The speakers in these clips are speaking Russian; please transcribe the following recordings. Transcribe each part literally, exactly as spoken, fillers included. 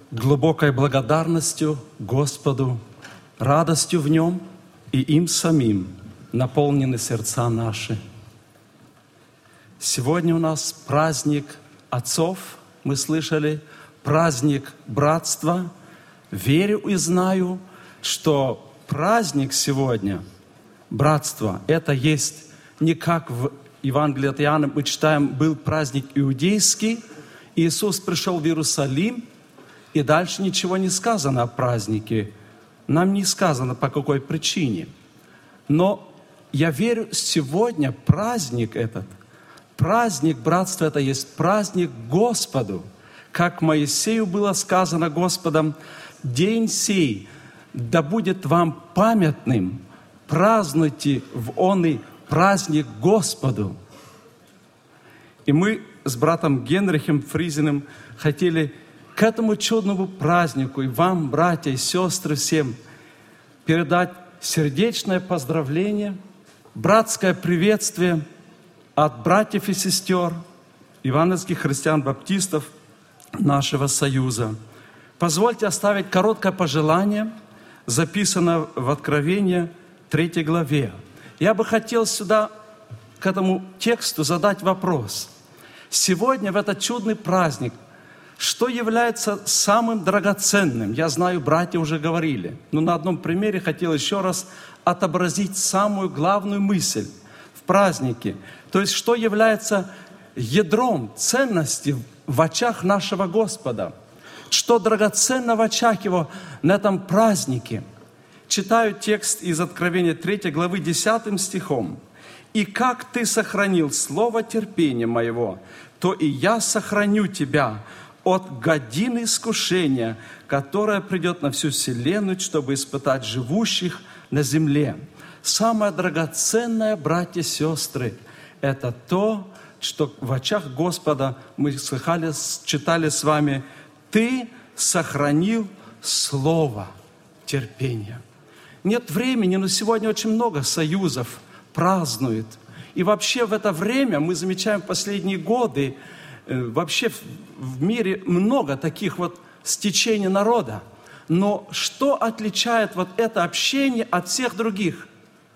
глубокой благодарностью Господу, радостью в Нем и им самим наполнены сердца наши. Сегодня у нас праздник отцов, мы слышали, праздник братства. Верю и знаю, что праздник сегодня, братство, это есть не как в Евангелии от Иоанна мы читаем, был праздник иудейский, Иисус пришел в Иерусалим, и дальше ничего не сказано о празднике. Нам не сказано, по какой причине. Но я верю, сегодня праздник этот, праздник братства, это есть праздник Господу. Как Моисею было сказано Господом, «День сей да будет вам памятным, празднуйте в он праздник Господу». И мы с братом Генрихом Фризиным хотели к этому чудному празднику и вам, братья и сестры, всем передать сердечное поздравление, братское приветствие от братьев и сестер, евангельских христиан-баптистов нашего союза. Позвольте оставить короткое пожелание, записанное в Откровении третьей главе. Я бы хотел сюда, к этому тексту, задать вопрос. Сегодня, в этот чудный праздник, что является самым драгоценным? Я знаю, братья уже говорили, но на одном примере хотел еще раз отобразить самую главную мысль в празднике. То есть, что является ядром ценности в очах нашего Господа? Что драгоценно в очах Его на этом празднике? Читаю текст из Откровения третьей главы десятым стихом. «И как ты сохранил слово терпения моего, то и я сохраню тебя от годины искушения, которое придет на всю вселенную, чтобы испытать живущих на земле». Самое драгоценное, братья и сестры, это то, что в очах Господа мы слыхали, читали с вами, «Ты сохранил слово терпения». Нет времени, но сегодня очень много союзов празднует. И вообще в это время мы замечаем в последние годы, вообще в мире много таких вот стечений народа. Но что отличает вот это общение от всех других?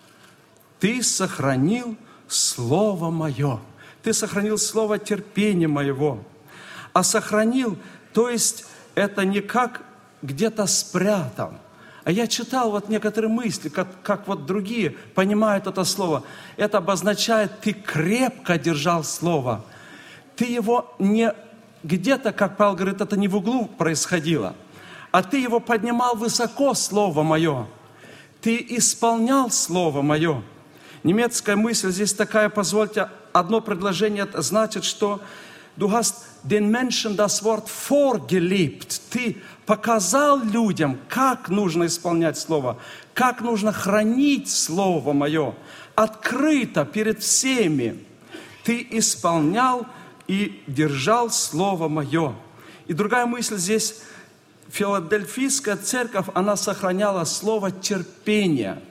«Ты сохранил слово мое». Ты сохранил слово терпения моего. А сохранил, то есть это не как где-то спрятал. А я читал вот некоторые мысли, как, как вот другие понимают это слово. Это обозначает, ты крепко держал слово. Ты его не где-то, как Павел говорит, это не в углу происходило, а ты его поднимал высоко, слово мое. Ты исполнял слово мое. Немецкая мысль здесь такая, позвольте, одно предложение, это значит, что du hast den Menschen das Wort vorgelebt. Ты показал людям, как нужно исполнять Слово, как нужно хранить Слово Мое, открыто перед всеми. Ты исполнял и держал Слово Мое. И другая мысль здесь, Филадельфийская церковь, она сохраняла слово терпения.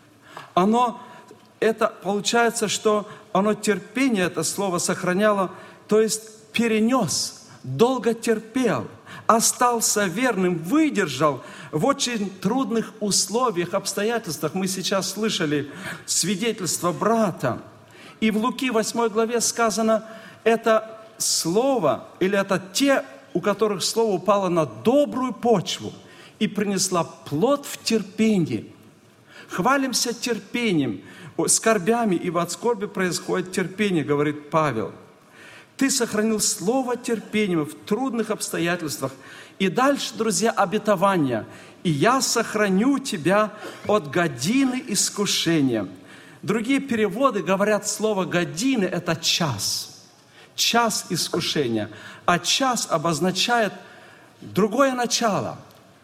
Оно, это получается, что оно терпение, это слово сохраняло, то есть перенес, долго терпел, остался верным, выдержал в очень трудных условиях, обстоятельствах. Мы сейчас слышали свидетельство брата. И в Луки восьмой главе сказано, это слово, или это те, у которых слово упало на добрую почву и принесла плод в терпении. Хвалимся терпением, скорбями, ибо от скорби происходит терпение, говорит Павел. Ты сохранил слово терпения в трудных обстоятельствах. И дальше, друзья, обетование. И я сохраню тебя от годины искушения. Другие переводы говорят, слово годины – это час. Час искушения. А час обозначает другое начало.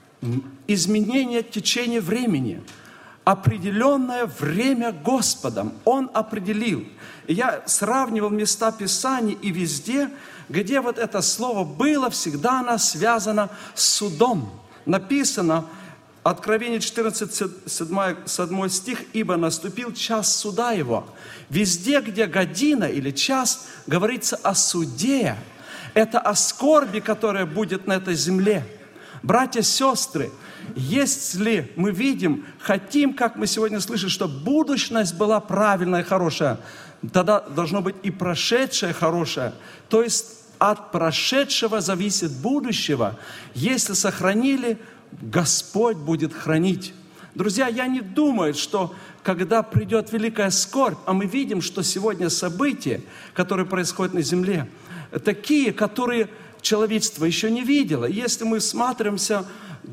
Изменение течения времени. Определенное время Господом Он определил. И я сравнивал места Писаний, и везде, где вот это слово было, всегда оно связано с судом. Написано, Откровение четырнадцать, седьмой стих, «Ибо наступил час суда его». Везде, где година или час, говорится о суде. Это о скорби, которая будет на этой земле. Братья, сестры, если мы видим, хотим, как мы сегодня слышим, чтобы будущность была правильная и хорошая, тогда должно быть и прошедшее хорошее. То есть от прошедшего зависит будущего. Если сохранили, Господь будет хранить. Друзья, я не думаю, что когда придет великая скорбь, а мы видим, что сегодня события, которые происходят на земле, такие, которые человечество еще не видело. Если мы всматриваемся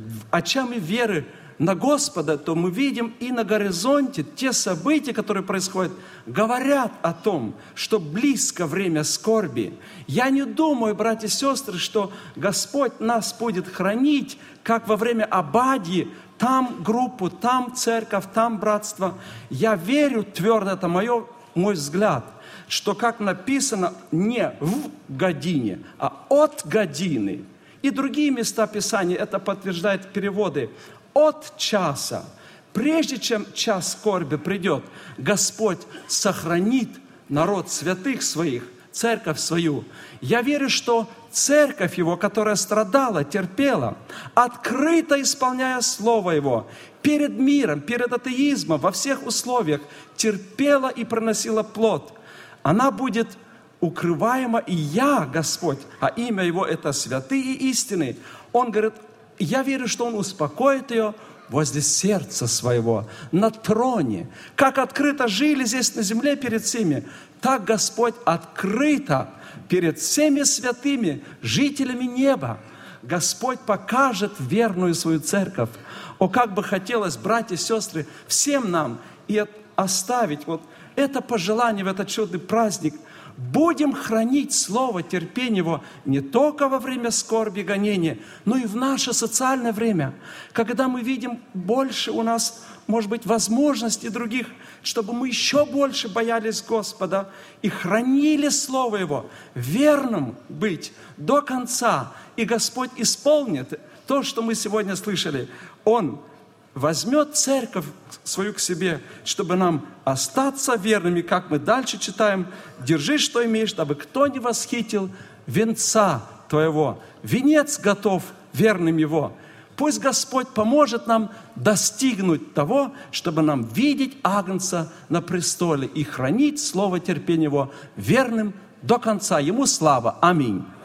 очами веры на Господа, то мы видим и на горизонте те события, которые происходят, говорят о том, что близко время скорби. Я не думаю, братья и сестры, что Господь нас будет хранить, как во время Обадьи, там группу, там церковь, там братство. Я верю твердо, это мое, мой взгляд, что, как написано, не в године, а от годины. И другие места Писания это подтверждают переводы. От часа, прежде чем час скорби придет, Господь сохранит народ святых своих, церковь свою. Я верю, что церковь Его, которая страдала, терпела, открыто исполняя Слово Его, перед миром, перед атеизмом, во всех условиях, терпела и приносила плод. Она будет укрываема, и я, Господь, а имя Его это святые и истины. Он говорит, я верю, что Он успокоит ее возле сердца своего, на троне. Как открыто жили здесь на земле перед всеми, так Господь открыто перед всеми святыми жителями неба. Господь покажет верную свою церковь. О, как бы хотелось, братья и сестры, всем нам и оставить вот это пожелание в этот чудный праздник. Будем хранить Слово, терпение Его не только во время скорби, гонения, но и в наше социальное время, когда мы видим больше у нас, может быть, возможностей других, чтобы мы еще больше боялись Господа и хранили Слово Его, верным быть до конца. И Господь исполнит то, что мы сегодня слышали. Он возьмет церковь свою к себе, чтобы нам остаться верными, как мы дальше читаем, держи, что имеешь, дабы кто не восхитил венца твоего. Венец готов верным его. Пусть Господь поможет нам достигнуть того, чтобы нам видеть Агнца на престоле и хранить слово терпения Его верным до конца. Ему слава. Аминь.